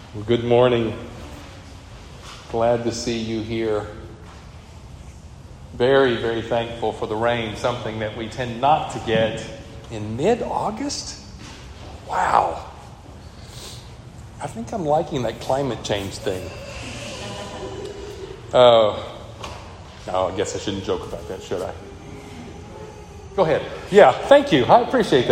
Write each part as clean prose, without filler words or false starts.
Well, good morning. Glad to see you here. Very, very thankful for the rain, something that we tend not to get in mid-August. Wow. I think I'm liking that climate change thing. No, I guess I shouldn't joke about that, should I? Go ahead. Yeah, thank you. I appreciate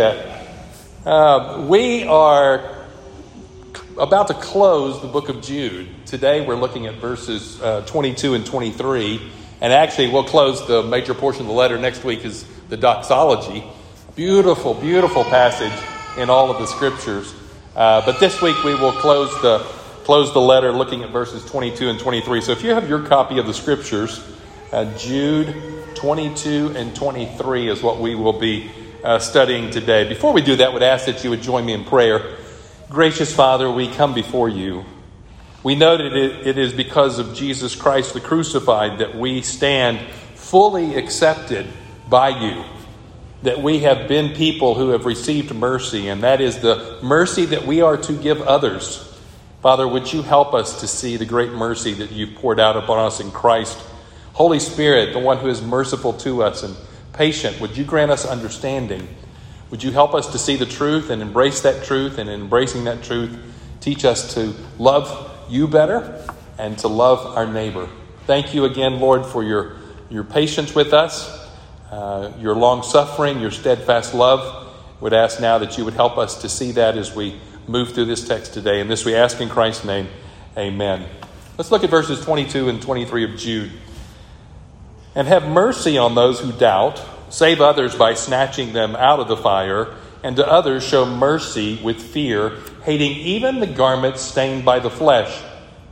that. We are about to close the book of Jude. Today we're looking at verses 22 and 23. And actually we'll close the major portion of the letter. Next week is the doxology. Beautiful, beautiful passage in all of the scriptures. But this week we will close the letter looking at verses 22 and 23. So if you have your copy of the scriptures, Jude 22 and 23 is what we will be studying today. Before we do that, I would ask that you would join me in prayer. Gracious Father, we come before you. We know that it is because of Jesus Christ the crucified that we stand fully accepted by you, that we have been people who have received mercy, and that is the mercy that we are to give others. Father, would you help us to see the great mercy that you've poured out upon us in Christ? Holy Spirit, the one who is merciful to us and patient, would you grant us understanding? Would you help us to see the truth and embrace that truth, and in embracing that truth, teach us to love you better and to love our neighbor. Thank you again, Lord, for your patience with us, your long-suffering, your steadfast love. Would ask now that you would help us to see that as we move through this text today. And this we ask in Christ's name, amen. Let's look at verses 22 and 23 of Jude. And have mercy on those who doubt. Save others by snatching them out of the fire, and to others show mercy with fear, hating even the garments stained by the flesh.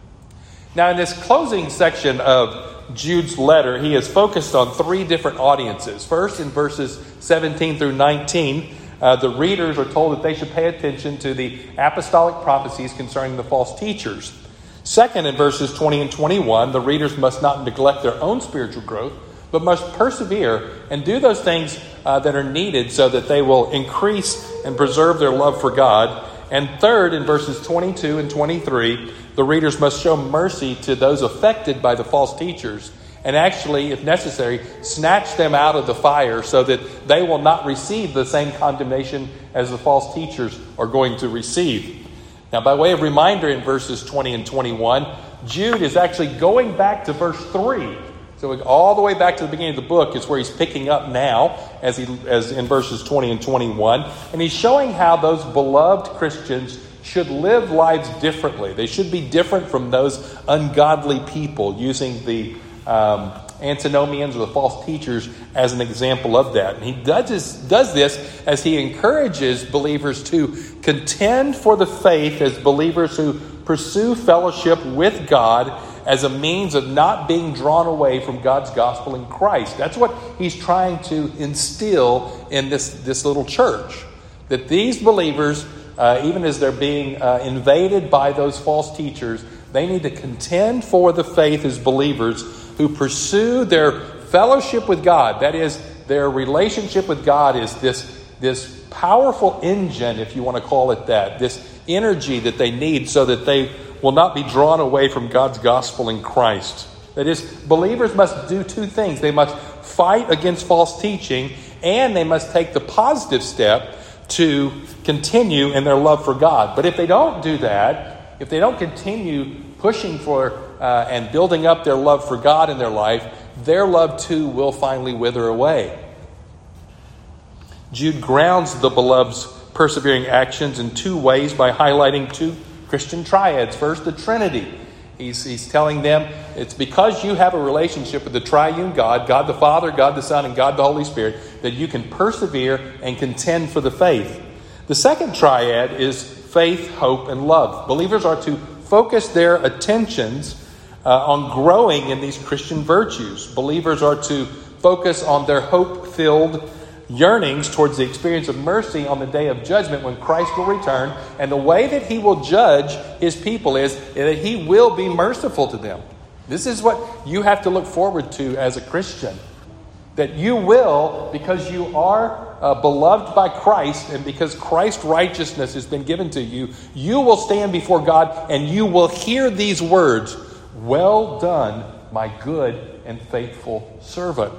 Now, in this closing section of Jude's letter, he is focused on three different audiences. First, in verses 17 through 19, the readers are told that they should pay attention to the apostolic prophecies concerning the false teachers. Second, in verses 20 and 21, the readers must not neglect their own spiritual growth, but must persevere and do those things that are needed so that they will increase and preserve their love for God. And third, in verses 22 and 23, the readers must show mercy to those affected by the false teachers and actually, if necessary, snatch them out of the fire so that they will not receive the same condemnation as the false teachers are going to receive. Now, by way of reminder, in verses 20 and 21, Jude is actually going back to verse 3. So all the way back to the beginning of the book is where he's picking up now, as in verses 20 and 21. And he's showing how those beloved Christians should live lives differently. They should be different from those ungodly people, using the antinomians or the false teachers as an example of that. And he does this as he encourages believers to contend for the faith as believers who pursue fellowship with God as a means of not being drawn away from God's gospel in Christ. That's what he's trying to instill in this little church. That these believers, even as they're being invaded by those false teachers, they need to contend for the faith as believers who pursue their fellowship with God. That is, their relationship with God is this powerful engine, if you want to call it that, this energy that they need so that they will not be drawn away from God's gospel in Christ. That is, believers must do two things. They must fight against false teaching, and they must take the positive step to continue in their love for God. But if they don't do that, if they don't continue pushing for and building up their love for God in their life, their love too will finally wither away. Jude grounds the beloved's persevering actions in two ways by highlighting two Christian triads. First, the Trinity. He's telling them it's because you have a relationship with the triune God, God the Father, God the Son, and God the Holy Spirit, that you can persevere and contend for the faith. The second triad is faith, hope, and love. Believers are to focus their attentions on growing in these Christian virtues. Believers are to focus on their hope-filled yearnings towards the experience of mercy on the day of judgment when Christ will return. And the way that he will judge his people is that he will be merciful to them. This is what you have to look forward to as a Christian. That you will, because you are beloved by Christ, and because Christ's righteousness has been given to you, you will stand before God and you will hear these words, "Well done, my good and faithful servant."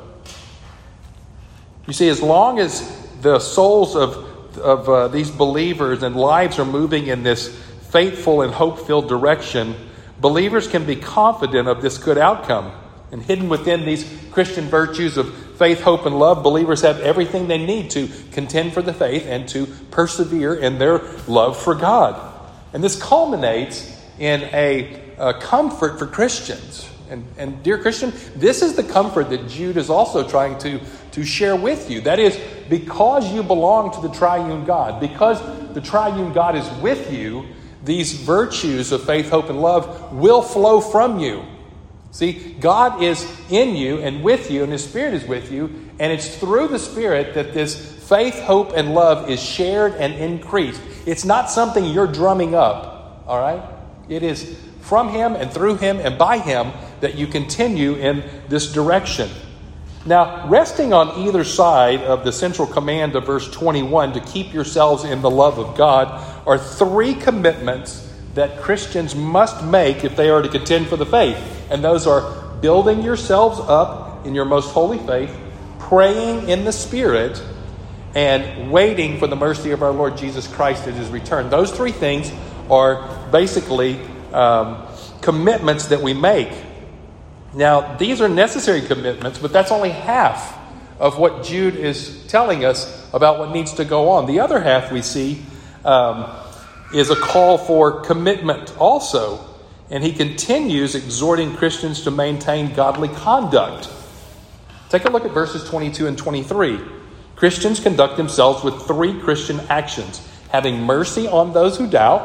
You see, as long as the souls of these believers and lives are moving in this faithful and hope-filled direction, believers can be confident of this good outcome. And hidden within these Christian virtues of faith, hope, and love, believers have everything they need to contend for the faith and to persevere in their love for God. And this culminates in a comfort for Christians. And dear Christian, this is the comfort that Jude is also trying to share with you. That is, because you belong to the triune God, because the triune God is with you, these virtues of faith, hope, and love will flow from you. See, God is in you and with you, and His Spirit is with you, and it's through the Spirit that this faith, hope, and love is shared and increased. It's not something you're drumming up, all right? It is from Him and through Him and by Him that you continue in this direction. Now, resting on either side of the central command of verse 21 to keep yourselves in the love of God are three commitments that Christians must make if they are to contend for the faith. And those are building yourselves up in your most holy faith, praying in the Spirit, and waiting for the mercy of our Lord Jesus Christ at His return. Those three things are basically commitments that we make. Now, these are necessary commitments, but that's only half of what Jude is telling us about what needs to go on. The other half we see is a call for commitment also. And he continues exhorting Christians to maintain godly conduct. Take a look at verses 22 and 23. Christians conduct themselves with three Christian actions: having mercy on those who doubt,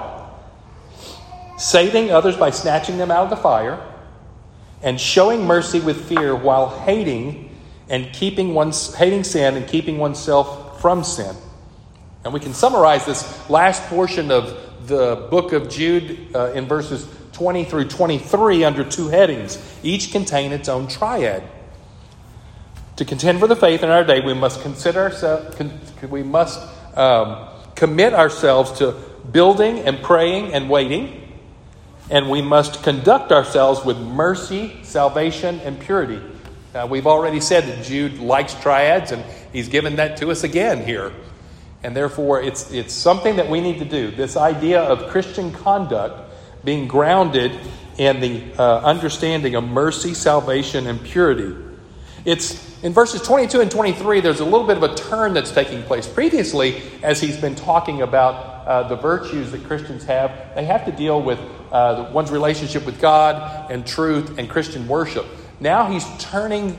saving others by snatching them out of the fire, and showing mercy with fear while hating sin and keeping oneself from sin. And we can summarize this last portion of the book of Jude in verses 20 through 23 under two headings. Each contain its own triad. To contend for the faith in our day, we must commit ourselves to building and praying and waiting. And we must conduct ourselves with mercy, salvation, and purity. Now, we've already said that Jude likes triads, and he's given that to us again here. And therefore, it's something that we need to do. This idea of Christian conduct being grounded in the understanding of mercy, salvation, and purity. It's in verses 22 and 23, there's a little bit of a turn that's taking place. Previously, as he's been talking about the virtues that Christians have, they have to deal with one's relationship with God and truth and Christian worship. Now he's turning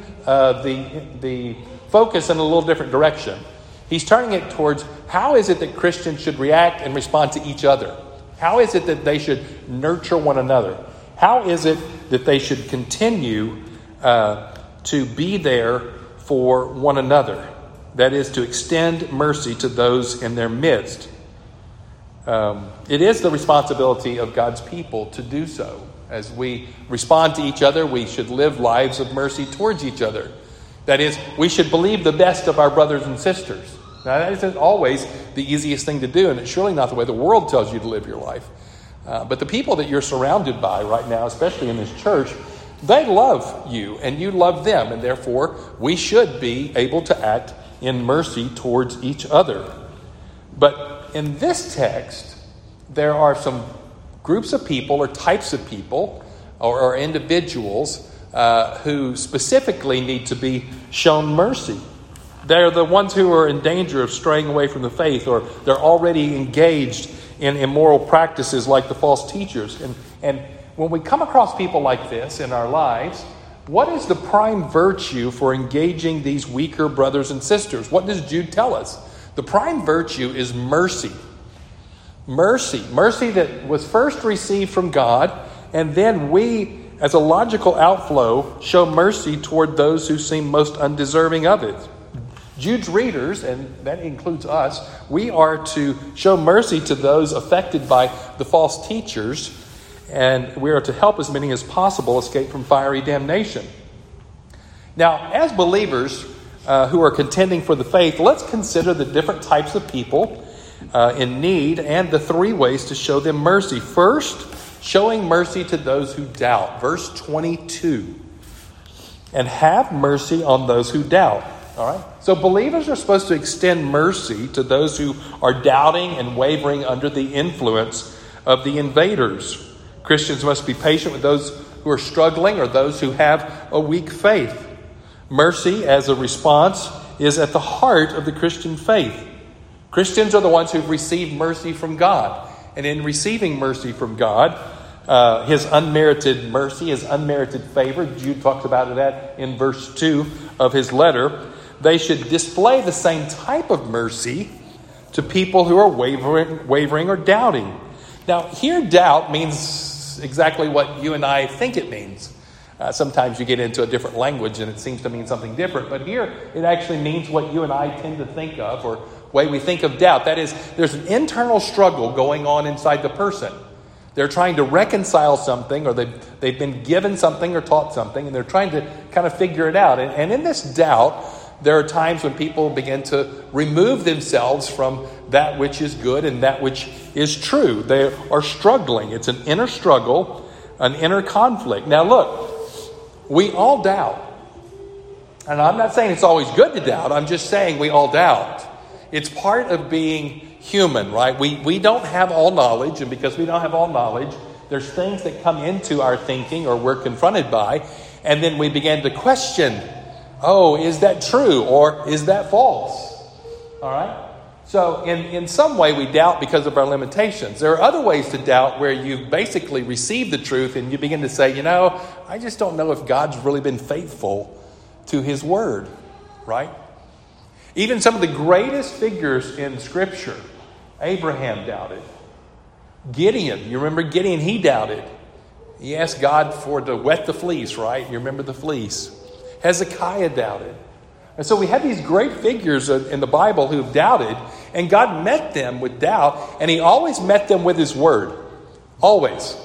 the focus in a little different direction. He's turning it towards how is it that Christians should react and respond to each other? How is it that they should nurture one another? How is it that they should continue to be there for one another? That is, to extend mercy to those in their midst. It is the responsibility of God's people to do so. As we respond to each other, we should live lives of mercy towards each other. That is, we should believe the best of our brothers and sisters. Now, that isn't always the easiest thing to do, and it's surely not the way the world tells you to live your life. But the people that you're surrounded by right now, especially in this church, they love you, and you love them, and therefore we should be able to act in mercy towards each other. But in this text, there are some groups of people or types of people or individuals who specifically need to be shown mercy. They're the ones who are in danger of straying away from the faith, or they're already engaged in immoral practices like the false teachers. And when we come across people like this in our lives, what is the prime virtue for engaging these weaker brothers and sisters? What does Jude tell us? The prime virtue is mercy. Mercy that was first received from God, and then we, as a logical outflow, show mercy toward those who seem most undeserving of it. Jude's readers, and that includes us, we are to show mercy to those affected by the false teachers, and we are to help as many as possible escape from fiery damnation. Now, as believers, who are contending for the faith, let's consider the different types of people in need and the three ways to show them mercy. First, showing mercy to those who doubt. Verse 22. And have mercy on those who doubt. All right. So believers are supposed to extend mercy to those who are doubting and wavering under the influence of the invaders. Christians must be patient with those who are struggling or those who have a weak faith. Mercy as a response is at the heart of the Christian faith. Christians are the ones who've received mercy from God. And in receiving mercy from God, His unmerited mercy, His unmerited favor, Jude talks about that in verse 2 of his letter, they should display the same type of mercy to people who are wavering or doubting. Now, here doubt means exactly what you and I think it means. Sometimes you get into a different language and it seems to mean something different. But here it actually means what you and I tend to think of, or way we think of doubt. That is, there's an internal struggle going on inside the person. They're trying to reconcile something, or they've been given something or taught something, and they're trying to kind of figure it out. And in this doubt, there are times when people begin to remove themselves from that which is good and that which is true. They are struggling. It's an inner struggle, an inner conflict. Now look, we all doubt. And I'm not saying it's always good to doubt. I'm just saying we all doubt. It's part of being human, right? We don't have all knowledge, and because we don't have all knowledge, there's things that come into our thinking or we're confronted by, and then we begin to question, oh, is that true or is that false? All right? So in some way we doubt because of our limitations. There are other ways to doubt where you basically receive the truth and you begin to say, I just don't know if God's really been faithful to His word, right? Even some of the greatest figures in Scripture, Abraham doubted. Gideon, you remember Gideon, he doubted. He asked God to wet the fleece, right? You remember the fleece. Hezekiah doubted. And so we have these great figures in the Bible who've doubted, and God met them with doubt, and He always met them with His word. Always.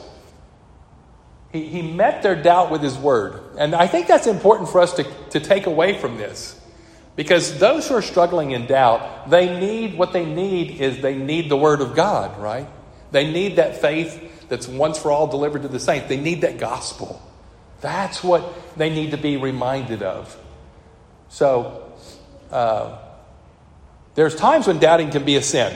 He met their doubt with His word. And I think that's important for us to take away from this. Because those who are struggling in doubt, they need the word of God, right? They need that faith that's once for all delivered to the saints. They need that gospel. That's what they need to be reminded of. So, there's times when doubting can be a sin.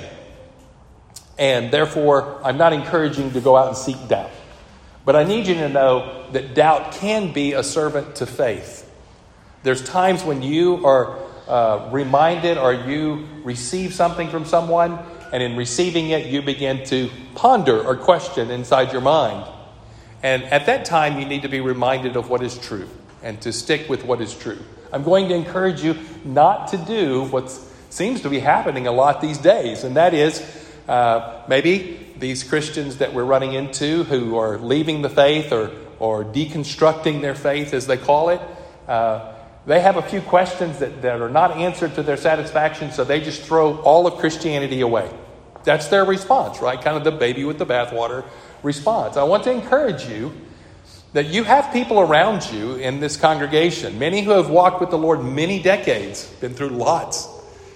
And therefore, I'm not encouraging you to go out and seek doubt. But I need you to know that doubt can be a servant to faith. There's times when you are reminded or you receive something from someone, and in receiving it, you begin to ponder or question inside your mind. And at that time, you need to be reminded of what is true and to stick with what is true. I'm going to encourage you not to do what seems to be happening a lot these days, and that is maybe these Christians that we're running into who are leaving the faith or deconstructing their faith, as they call it. They have a few questions that are not answered to their satisfaction, so they just throw all of Christianity away. That's their response, right? Kind of the baby with the bathwater response. I want to encourage you that you have people around you in this congregation, many who have walked with the Lord many decades, been through lots.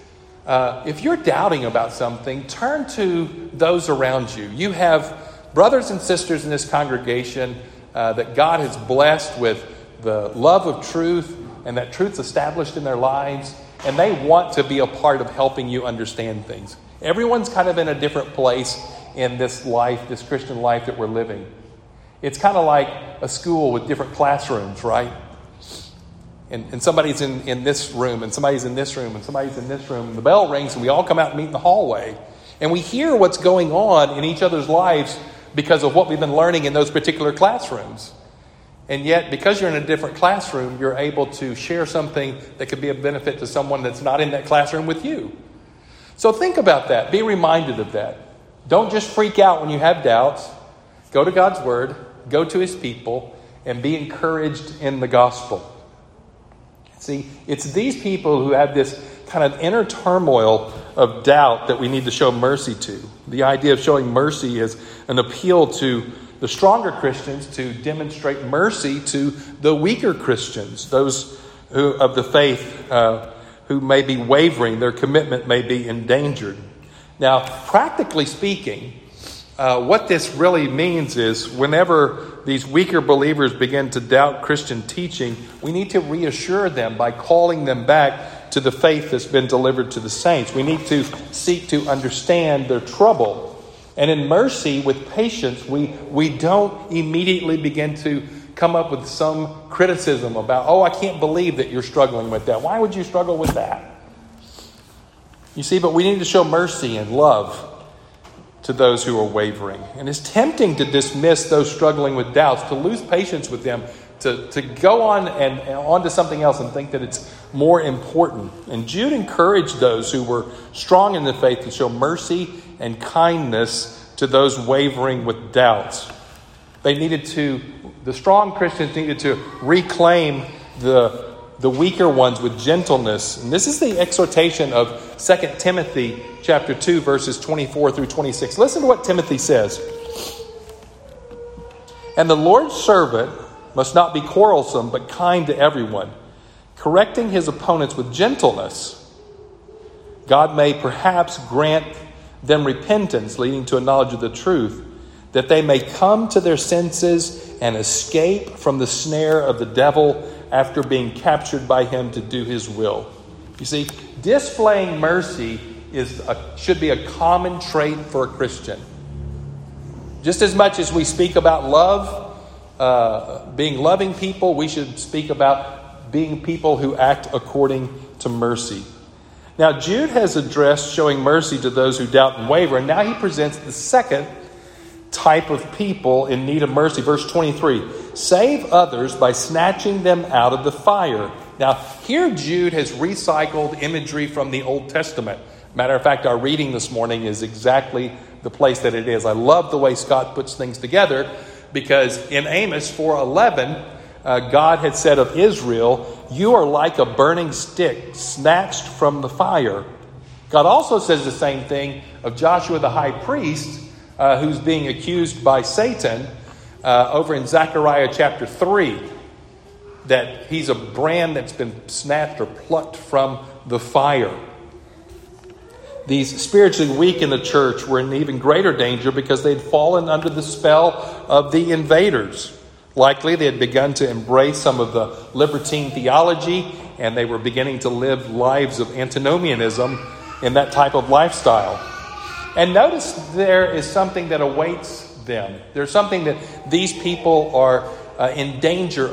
If you're doubting about something, turn to those around you. You have brothers and sisters in this congregation that God has blessed with the love of truth, and that truth's established in their lives, and they want to be a part of helping you understand things. Everyone's kind of in a different place in this life, this Christian life that we're living. It's kind of like a school with different classrooms, right? And somebody's in this room, and somebody's in this room, and somebody's in this room, and the bell rings, and we all come out and meet in the hallway. And we hear what's going on in each other's lives because of what we've been learning in those particular classrooms. And yet, because you're in a different classroom, you're able to share something that could be of benefit to someone that's not in that classroom with you. So think about that. Be reminded of that. Don't just freak out when you have doubts. Go to God's Word, go to His people, and be encouraged in the gospel. See, it's these people who have this kind of inner turmoil of doubt that we need to show mercy to. The idea of showing mercy is an appeal to the stronger Christians to demonstrate mercy to the weaker Christians, those who of the faith who may be wavering, their commitment may be endangered. Now, practically speaking, what this really means is whenever these weaker believers begin to doubt Christian teaching, we need to reassure them by calling them back to the faith that's been delivered to the saints. We need to seek to understand their trouble. And in mercy, with patience, we don't immediately begin to come up with some criticism about, I can't believe that you're struggling with that. Why would you struggle with that? You see, but we need to show mercy and love to those who are wavering. And it's tempting to dismiss those struggling with doubts, to lose patience with them, to go on and on to something else and think that it's more important. And Jude encouraged those who were strong in the faith to show mercy and kindness to those wavering with doubts. The strong Christians needed to reclaim the weaker ones with gentleness. And this is the exhortation of 2 Timothy chapter 2, verses 24 through 26. Listen to what Timothy says. And the Lord's servant must not be quarrelsome, but kind to everyone, correcting his opponents with gentleness. God may perhaps grant them repentance, leading to a knowledge of the truth, that they may come to their senses and escape from the snare of the devil after being captured by him to do his will. You see, displaying mercy should be a common trait for a Christian. Just as much as we speak about love, being loving people, we should speak about being people who act according to mercy. Now, Jude has addressed showing mercy to those who doubt and waver, and now he presents the second type of people in need of mercy. Verse 23, save others by snatching them out of the fire. Now, here Jude has recycled imagery from the Old Testament. Matter of fact, our reading this morning is exactly the place that it is. I love the way Scott puts things together, because in Amos 4:11, God had said of Israel, you are like a burning stick snatched from the fire. God also says the same thing of Joshua the high priest, who's being accused by Satan over in Zechariah chapter 3, that he's a brand that's been snatched or plucked from the fire. These spiritually weak in the church were in even greater danger because they'd fallen under the spell of the invaders. Likely they had begun to embrace some of the libertine theology, and they were beginning to live lives of antinomianism in that type of lifestyle. And notice there is something that awaits them. There's something that these people are in danger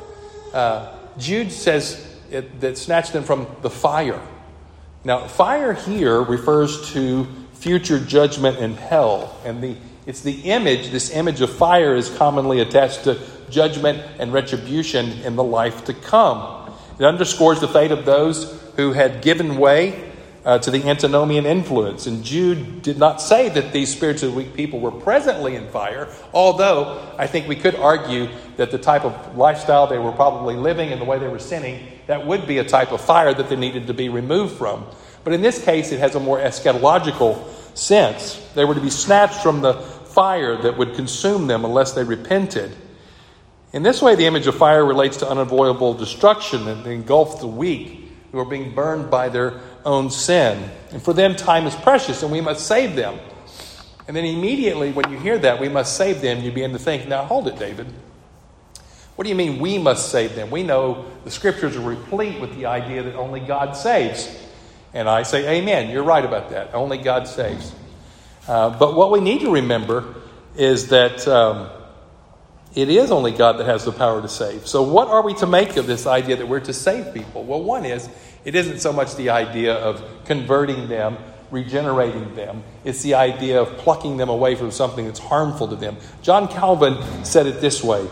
of. Jude says that snatched them from the fire. Now, fire here refers to future judgment in hell. And this image of fire is commonly attached to judgment and retribution in the life to come. It underscores the fate of those who had given way to the antinomian influence. And Jude did not say that these spiritually weak people were presently in fire, although I think we could argue that the type of lifestyle they were probably living and the way they were sinning, that would be a type of fire that they needed to be removed from. But in this case, it has a more eschatological sense. They were to be snatched from the fire that would consume them unless they repented. In this way, the image of fire relates to unavoidable destruction and engulf the weak who are being burned by their own sin. And for them, time is precious, and we must save them. And then immediately when you hear that, we must save them, you begin to think, now hold it, David. What do you mean we must save them? We know the scriptures are replete with the idea that only God saves. And I say, amen, you're right about that. Only God saves. But what we need to remember is that it is only God that has the power to save. So what are we to make of this idea that we're to save people? Well, one is, it isn't so much the idea of converting them, regenerating them. It's the idea of plucking them away from something that's harmful to them. John Calvin said it this way: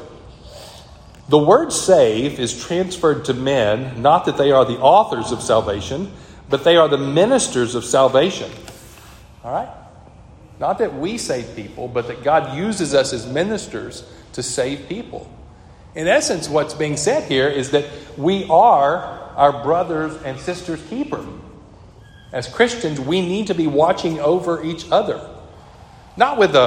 the word save is transferred to men, not that they are the authors of salvation, but they are the ministers of salvation. All right? Not that we save people, but that God uses us as ministers to save people. In essence, what's being said here is that we are our brothers and sisters' keeper. As Christians, we need to be watching over each other. Not with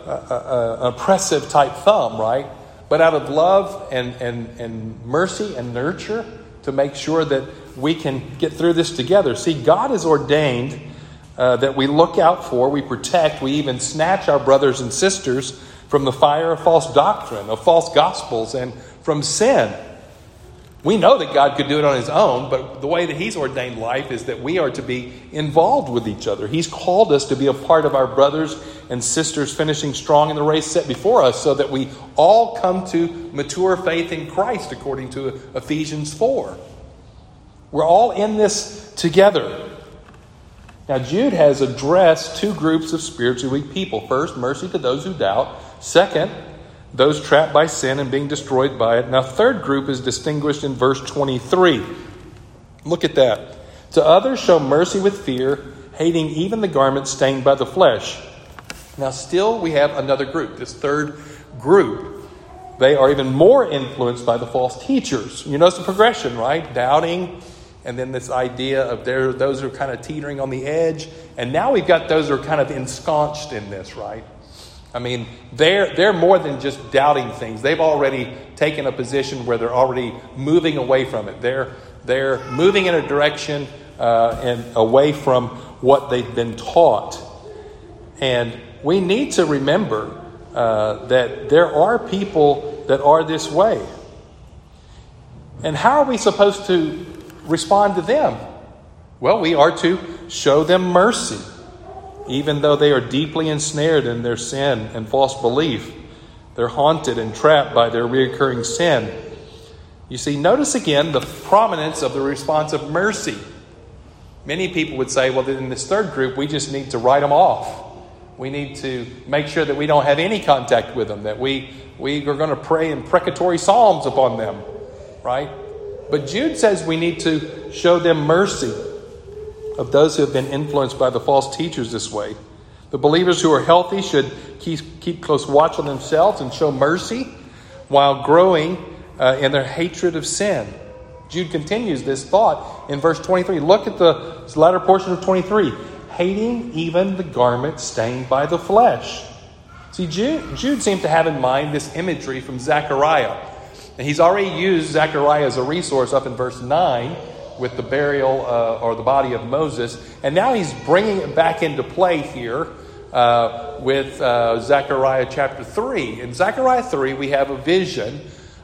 an oppressive type thumb, right? But out of love and mercy and nurture to make sure that we can get through this together. See, God has ordained that we look out for, we protect, we even snatch our brothers and sisters from the fire of false doctrine, of false gospels, and from sin. We know that God could do it on his own, but the way that he's ordained life is that we are to be involved with each other. He's called us to be a part of our brothers and sisters finishing strong in the race set before us, so that we all come to mature faith in Christ, according to Ephesians 4. We're all in this together. Now, Jude has addressed two groups of spiritually weak people. First, mercy to those who doubt. Second, those trapped by sin and being destroyed by it. Now, third group is distinguished in verse 23. Look at that. To others show mercy with fear, hating even the garment stained by the flesh. Now, still we have another group, this third group. They are even more influenced by the false teachers. You notice the progression, right? Doubting, and then this idea of those who are kind of teetering on the edge. And now we've got those who are kind of ensconced in this, right? I mean, they're more than just doubting things. They've already taken a position where they're already moving away from it. They're moving in a direction and away from what they've been taught. And we need to remember that there are people that are this way. And how are we supposed to respond to them? Well, we are to show them mercy, even though they are deeply ensnared in their sin and false belief. They're haunted and trapped by their reoccurring sin. You see, notice again the prominence of the response of mercy. Many people would say, well, in this third group, we just need to write them off. We need to make sure that we don't have any contact with them, that we are going to pray imprecatory psalms upon them, right? But Jude says we need to show them mercy, of those who have been influenced by the false teachers this way. The believers who are healthy should keep close watch on themselves and show mercy while growing in their hatred of sin. Jude continues this thought in verse 23. Look at the latter portion of 23. Hating even the garment stained by the flesh. See, Jude seemed to have in mind this imagery from Zechariah. And he's already used Zechariah as a resource up in verse 9 with the burial or the body of Moses. And now he's bringing it back into play here with Zechariah chapter 3. In Zechariah 3, we have a vision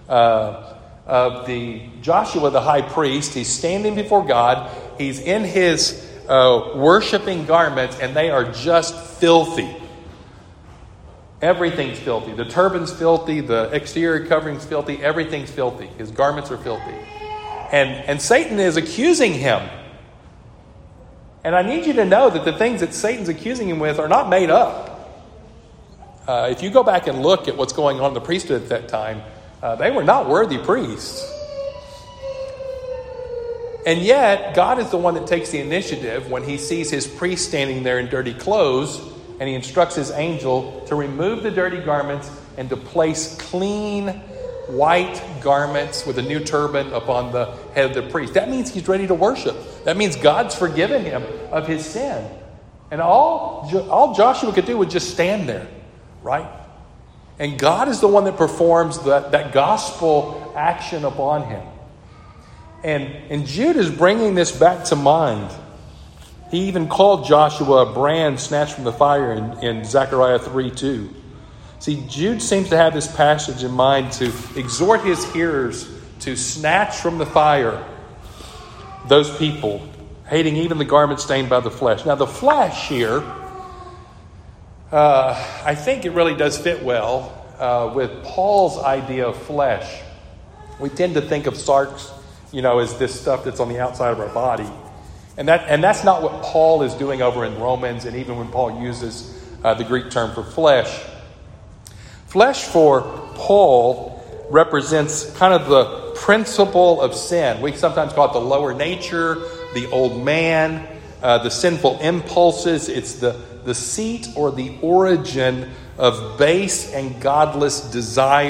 of Joshua the high priest. He's standing before God. He's in his worshiping garments, and they are just filthy. Everything's filthy. The turban's filthy. The exterior covering's filthy. Everything's filthy. His garments are filthy. And Satan is accusing him. And I need you to know that the things that Satan's accusing him with are not made up. If you go back and look at what's going on in the priesthood at that time, they were not worthy priests. And yet, God is the one that takes the initiative when he sees his priest standing there in dirty clothes, and he instructs his angel to remove the dirty garments and to place clean white garments with a new turban upon the head of the priest. That means he's ready to worship. That means God's forgiven him of his sin. And all Joshua could do was just stand there, right? And God is the one that performs that gospel action upon him. And Jude is bringing this back to mind. He even called Joshua a brand snatched from the fire in Zechariah 3:2. See, Jude seems to have this passage in mind to exhort his hearers to snatch from the fire those people, hating even the garment stained by the flesh. Now, the flesh here, I think it really does fit well with Paul's idea of flesh. We tend to think of sarx, as this stuff that's on the outside of our body. And that's not what Paul is doing over in Romans, and even when Paul uses the Greek term for flesh. Flesh for Paul represents kind of the principle of sin. We sometimes call it the lower nature, the old man, the sinful impulses. It's the seat or the origin of base and godless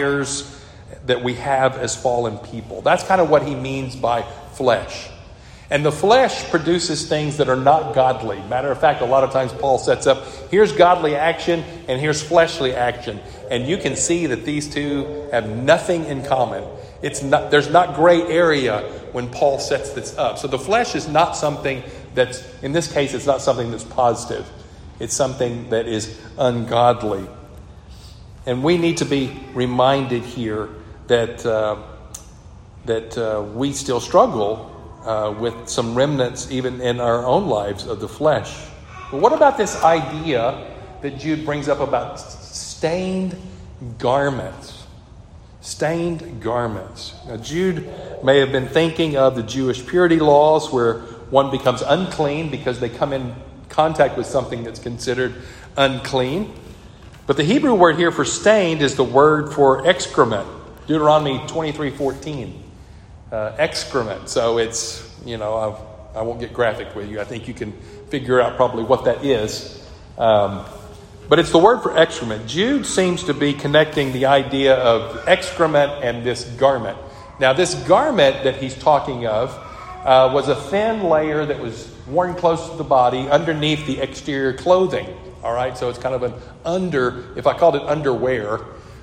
desires that we have as fallen people. That's kind of what he means by flesh. And the flesh produces things that are not godly. Matter of fact, a lot of times Paul sets up, here's godly action and here's fleshly action. And you can see that these two have nothing in common. There's not gray area when Paul sets this up. So the flesh is not something that's, in this case, it's not something that's positive. It's something that is ungodly. And we need to be reminded here that we still struggle with some remnants even in our own lives of the flesh. But what about this idea that Jude brings up about stained garments? Stained garments. Now, Jude may have been thinking of the Jewish purity laws where one becomes unclean because they come in contact with something that's considered unclean. But the Hebrew word here for stained is the word for excrement. Deuteronomy 23:14. Excrement. So it's, I won't get graphic with you. I think you can figure out probably what that is. But it's the word for excrement. Jude seems to be connecting the idea of excrement and this garment. Now, this garment that he's talking of was a thin layer that was worn close to the body underneath the exterior clothing. All right, so it's kind of if I called it underwear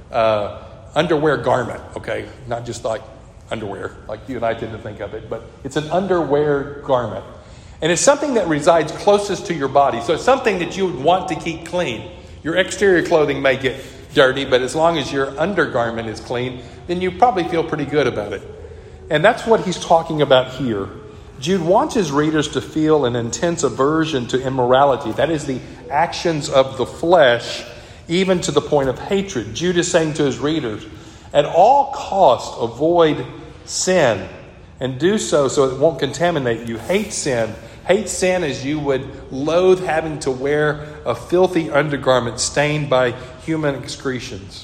garment, okay? Not just like underwear, like you and I tend to think of it, but it's an underwear garment. And it's something that resides closest to your body. So it's something that you would want to keep clean. Your exterior clothing may get dirty, but as long as your undergarment is clean, then you probably feel pretty good about it. And that's what he's talking about here. Jude wants his readers to feel an intense aversion to immorality. That is the actions of the flesh, even to the point of hatred. Jude is saying to his readers, at all costs, avoid sin and do so it won't contaminate you. Hate sin. Hate sin as you would loathe having to wear a filthy undergarment stained by human excretions.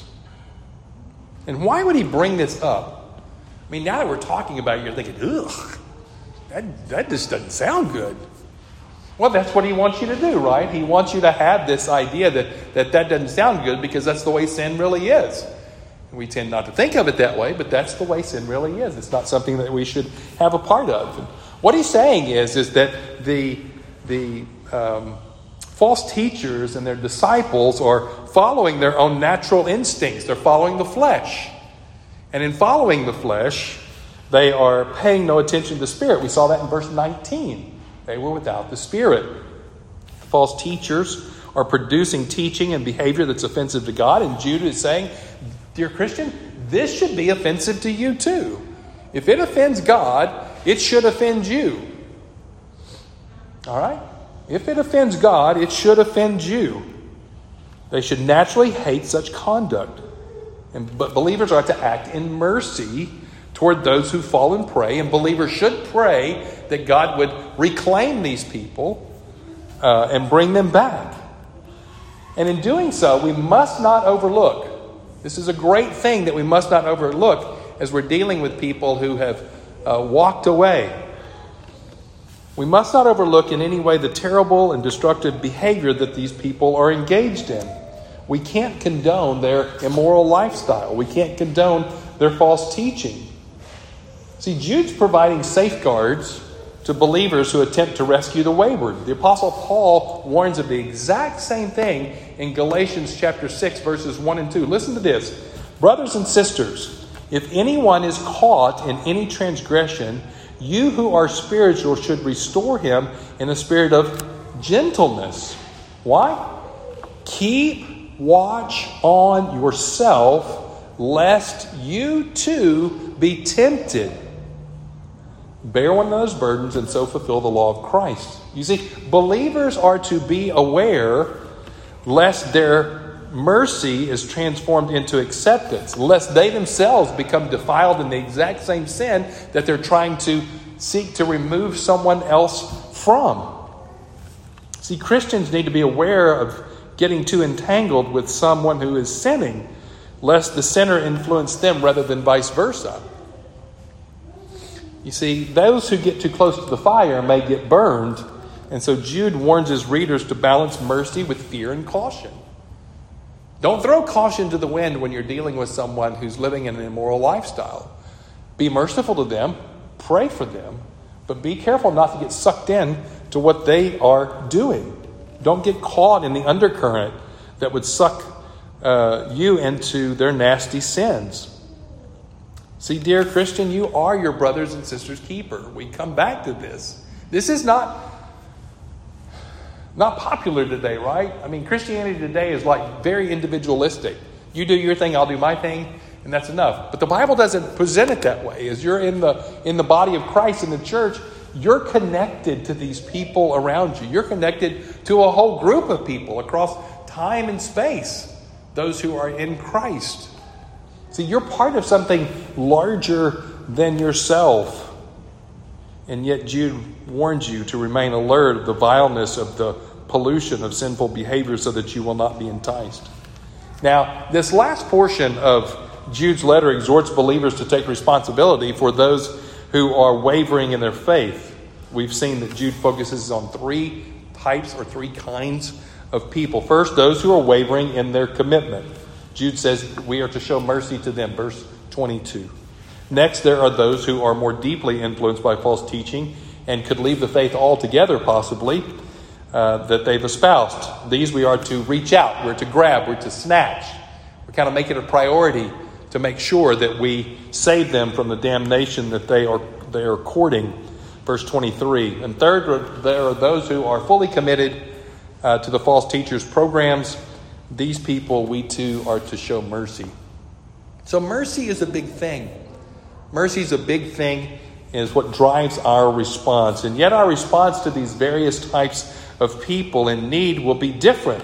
And why would he bring this up? I mean, now that we're talking about it, you're thinking, ugh, that just doesn't sound good. Well, that's what he wants you to do, right? He wants you to have this idea that doesn't sound good because that's the way sin really is. We tend not to think of it that way, but that's the way sin really is. It's not something that we should have a part of. And what he's saying is that the false teachers and their disciples are following their own natural instincts. They're following the flesh. And in following the flesh, they are paying no attention to the Spirit. We saw that in verse 19. They were without the Spirit. The false teachers are producing teaching and behavior that's offensive to God. And Jude is saying, dear Christian, this should be offensive to you too. If it offends God, it should offend you. All right? If it offends God, it should offend you. They should naturally hate such conduct. But believers are to act in mercy toward those who fall and prey. And believers should pray that God would reclaim these people and bring them back. And in doing so, we must not overlook. This is a great thing that we must not overlook as we're dealing with people who have walked away. We must not overlook in any way the terrible and destructive behavior that these people are engaged in. We can't condone their immoral lifestyle. We can't condone their false teaching. See, Jude's providing safeguards to believers who attempt to rescue the wayward. The Apostle Paul warns of the exact same thing in Galatians chapter 6, verses 1 and 2. Listen to this. Brothers and sisters, if anyone is caught in any transgression, you who are spiritual should restore him in a spirit of gentleness. Why? Keep watch on yourself, lest you too be tempted. Bear one another's burdens and so fulfill the law of Christ. You see, believers are to be aware lest their mercy is transformed into acceptance, lest they themselves become defiled in the exact same sin that they're trying to seek to remove someone else from. See, Christians need to be aware of getting too entangled with someone who is sinning, lest the sinner influence them rather than vice versa. You see, those who get too close to the fire may get burned. And so Jude warns his readers to balance mercy with fear and caution. Don't throw caution to the wind when you're dealing with someone who's living in an immoral lifestyle. Be merciful to them. Pray for them. But be careful not to get sucked in to what they are doing. Don't get caught in the undercurrent that would suck you into their nasty sins. See, dear Christian, you are your brothers and sisters' keeper. We come back to this. This is not popular today, right? I mean, Christianity today is like very individualistic. You do your thing, I'll do my thing, and that's enough. But the Bible doesn't present it that way. As you're in the body of Christ in the church, you're connected to these people around you. You're connected to a whole group of people across time and space, those who are in Christ. See, you're part of something larger than yourself. And yet Jude warns you to remain alert of the vileness of the pollution of sinful behavior so that you will not be enticed. Now, this last portion of Jude's letter exhorts believers to take responsibility for those who are wavering in their faith. We've seen that Jude focuses on three types or three kinds of people. First, those who are wavering in their commitment. Jude says we are to show mercy to them, verse 22. Next, there are those who are more deeply influenced by false teaching and could leave the faith altogether, possibly, that they've espoused. These we are to reach out, we're to grab, we're to snatch. We kind of make it a priority to make sure that we save them from the damnation that they are courting, verse 23. And third, there are those who are fully committed to the false teachers' programs. These people, we too are to show mercy. So mercy is a big thing. Mercy is a big thing, and is what drives our response. And yet our response to these various types of people in need will be different.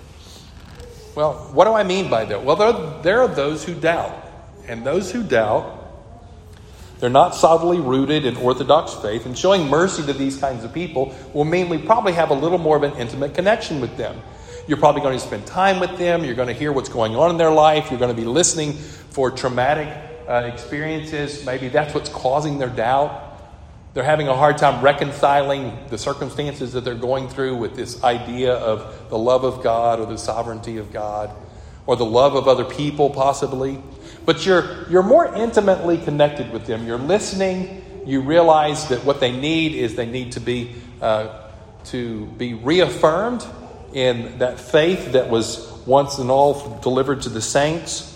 Well, what do I mean by that? Well, there are those who doubt. And those who doubt, they're not solidly rooted in Orthodox faith. And showing mercy to these kinds of people will mean we probably have a little more of an intimate connection with them. You're probably going to spend time with them. You're going to hear what's going on in their life. You're going to be listening for traumatic experiences. Maybe that's what's causing their doubt. They're having a hard time reconciling the circumstances that they're going through with this idea of the love of God or the sovereignty of God or the love of other people possibly. But you're more intimately connected with them. You're listening. You realize that what they need is they need to be reaffirmed in that faith that was once and all delivered to the saints.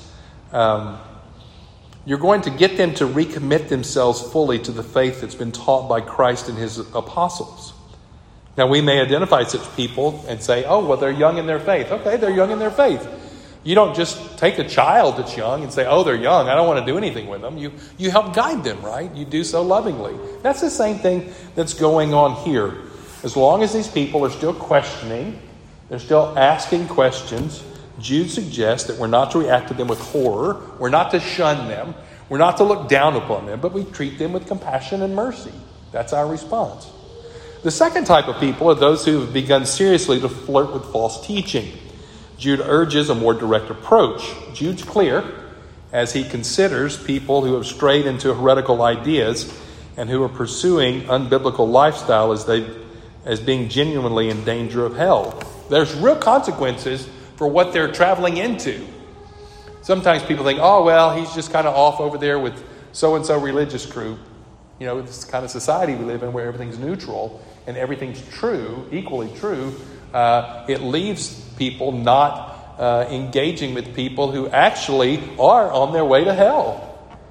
You're going to get them to recommit themselves fully to the faith that's been taught by Christ and his apostles. Now, we may identify such people and say, oh, well, they're young in their faith. Okay, they're young in their faith. You don't just take a child that's young and say, oh, they're young, I don't want to do anything with them. You help guide them, right? You do so lovingly. That's the same thing that's going on here. As long as these people are still questioning, they're still asking questions, Jude suggests that we're not to react to them with horror. We're not to shun them. We're not to look down upon them, but we treat them with compassion and mercy. That's our response. The second type of people are those who have begun seriously to flirt with false teaching. Jude urges a more direct approach. Jude's clear as he considers people who have strayed into heretical ideas and who are pursuing unbiblical lifestyle as being genuinely in danger of hell. There's real consequences for what they're traveling into. Sometimes people think, oh, well, he's just kind of off over there with so-and-so religious group. You know, this kind of society we live in where everything's neutral and everything's true, equally true. It leaves people not engaging with people who actually are on their way to hell.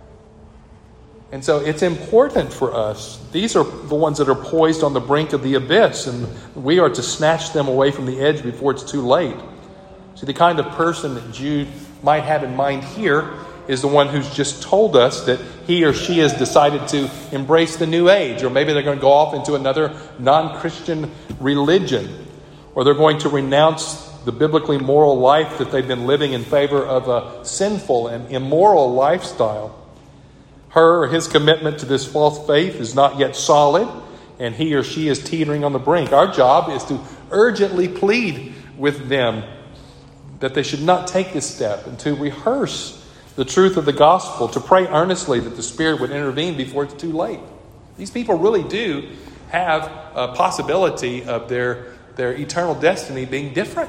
And so it's important for us. These are the ones that are poised on the brink of the abyss, and we are to snatch them away from the edge before it's too late. See, the kind of person that Jude might have in mind here is the one who's just told us that he or she has decided to embrace the new age, or maybe they're going to go off into another non-Christian religion, or they're going to renounce the biblically moral life that they've been living in favor of a sinful and immoral lifestyle. Her or his commitment to this false faith is not yet solid, and he or she is teetering on the brink. Our job is to urgently plead with them that they should not take this step, and to rehearse the truth of the gospel, to pray earnestly that the Spirit would intervene before it's too late. These people really do have a possibility of their eternal destiny being different.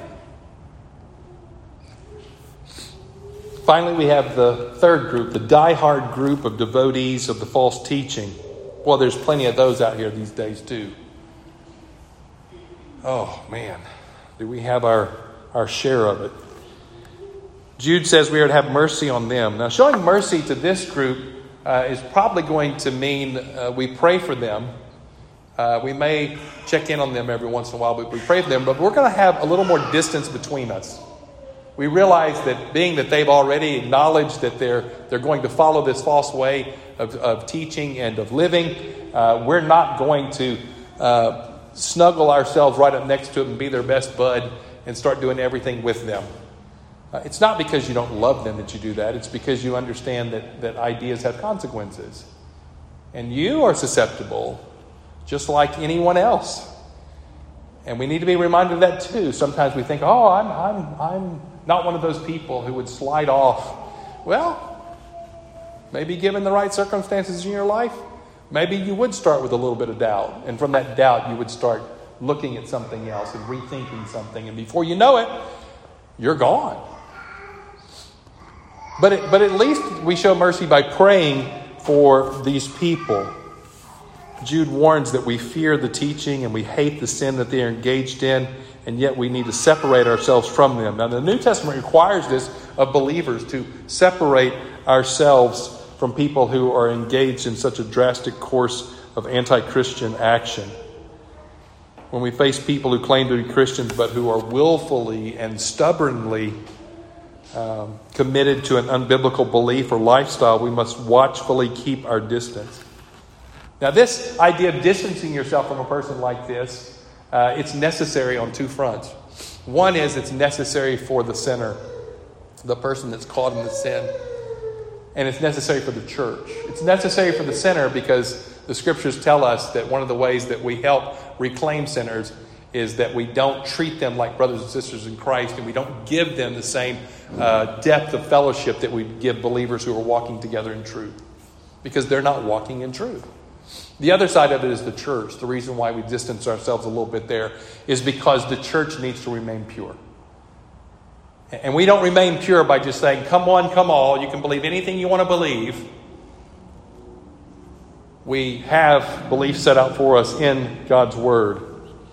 Finally, we have the third group, the die-hard group of devotees of the false teaching. Well, there's plenty of those out here these days too. Oh, man. Do we have our share of it? Jude says we are to have mercy on them. Now, showing mercy to this group is probably going to mean we pray for them. We may check in on them every once in a while, but we pray for them. But we're going to have a little more distance between us. We realize that being that they've already acknowledged that they're going to follow this false way of teaching and of living, we're not going to snuggle ourselves right up next to them and be their best bud and start doing everything with them. It's not because you don't love them that you do that. It's because you understand that ideas have consequences. And you are susceptible just like anyone else. And we need to be reminded of that too. Sometimes we think, oh, I'm not one of those people who would slide off. Well, maybe given the right circumstances in your life, maybe you would start with a little bit of doubt. And from that doubt, you would start looking at something else and rethinking something. And before you know it, you're gone. But at least we show mercy by praying for these people. Jude warns that we fear the teaching and we hate the sin that they are engaged in, and yet we need to separate ourselves from them. Now, the New Testament requires this of believers, to separate ourselves from people who are engaged in such a drastic course of anti-Christian action. When we face people who claim to be Christians but who are willfully and stubbornly committed to an unbiblical belief or lifestyle, we must watchfully keep our distance. Now, this idea of distancing yourself from a person like this, it's necessary on two fronts. One is it's necessary for the sinner, the person that's caught in the sin. And it's necessary for the church. It's necessary for the sinner because the scriptures tell us that one of the ways that we help reclaim sinners is that we don't treat them like brothers and sisters in Christ, and we don't give them the same depth of fellowship that we give believers who are walking together in truth, because they're not walking in truth. The other side of it is the church. The reason why we distance ourselves a little bit there is because the church needs to remain pure. And we don't remain pure by just saying, come one, come all, you can believe anything you want to believe. We have beliefs set out for us in God's Word.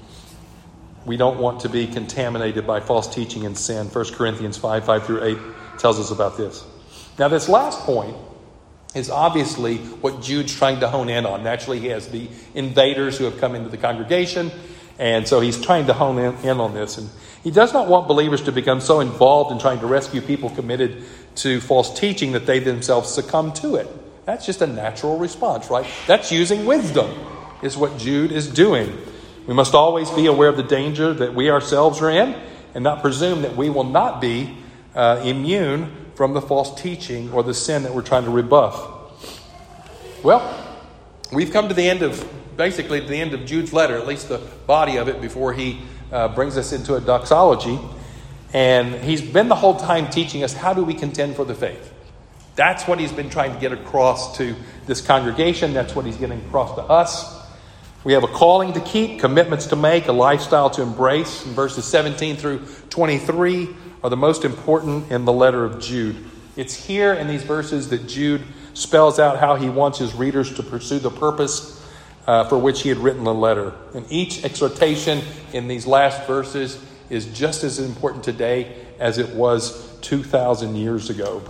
We don't want to be contaminated by false teaching and sin. 1 Corinthians 5:5-8 tells us about this. Now, this last point is obviously what Jude's trying to hone in on. Naturally, he has the invaders who have come into the congregation, and so he's trying to hone in on this. And he does not want believers to become so involved in trying to rescue people committed to false teaching that they themselves succumb to it. That's just a natural response, right? That's using wisdom, is what Jude is doing. We must always be aware of the danger that we ourselves are in and not presume that we will not be immune from the false teaching or the sin that we're trying to rebuff. Well, we've come to the end of Jude's letter, at least the body of it, before he brings us into a doxology. And he's been the whole time teaching us, how do we contend for the faith? That's what he's been trying to get across to this congregation. That's what he's getting across to us. We have a calling to keep, commitments to make, a lifestyle to embrace. And verses 17 through 23 are the most important in the letter of Jude. It's here in these verses that Jude spells out how he wants his readers to pursue the purpose for which he had written the letter. And each exhortation in these last verses is just as important today as it was 2,000 years ago.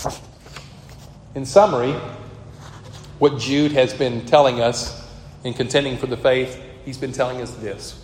In summary, what Jude has been telling us in contending for the faith, he's been telling us this.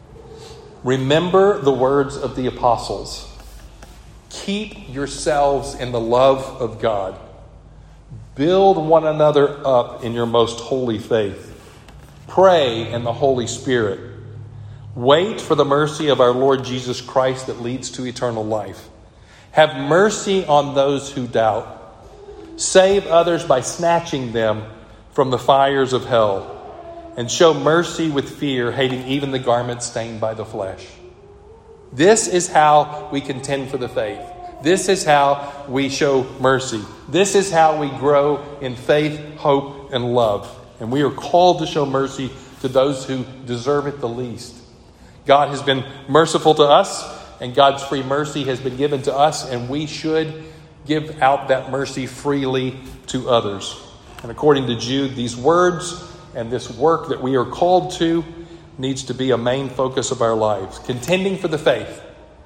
Remember the words of the apostles. Keep yourselves in the love of God. Build one another up in your most holy faith. Pray in the Holy Spirit. Wait for the mercy of our Lord Jesus Christ that leads to eternal life. Have mercy on those who doubt. Save others by snatching them from the fires of hell. And show mercy with fear, hating even the garment stained by the flesh. This is how we contend for the faith. This is how we show mercy. This is how we grow in faith, hope, and love. And we are called to show mercy to those who deserve it the least. God has been merciful to us, and God's free mercy has been given to us, and we should give out that mercy freely to others. And according to Jude, these words and this work that we are called to needs to be a main focus of our lives. Contending for the faith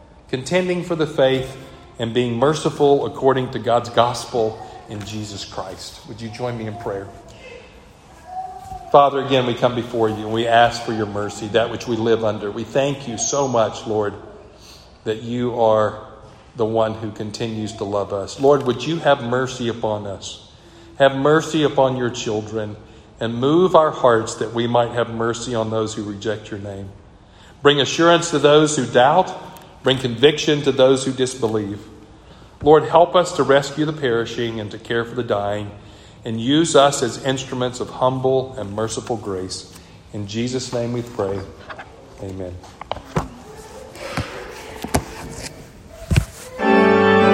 and being merciful according to God's gospel in Jesus Christ. Would you join me in prayer? Father, again, we come before you and we ask for your mercy, that which we live under. We thank you so much, Lord, that you are the one who continues to love us. Lord, would you have mercy upon us? Have mercy upon your children and move our hearts that we might have mercy on those who reject your name. Bring assurance to those who doubt. Bring conviction to those who disbelieve. Lord, help us to rescue the perishing and to care for the dying, and use us as instruments of humble and merciful grace. In Jesus' name we pray. Amen.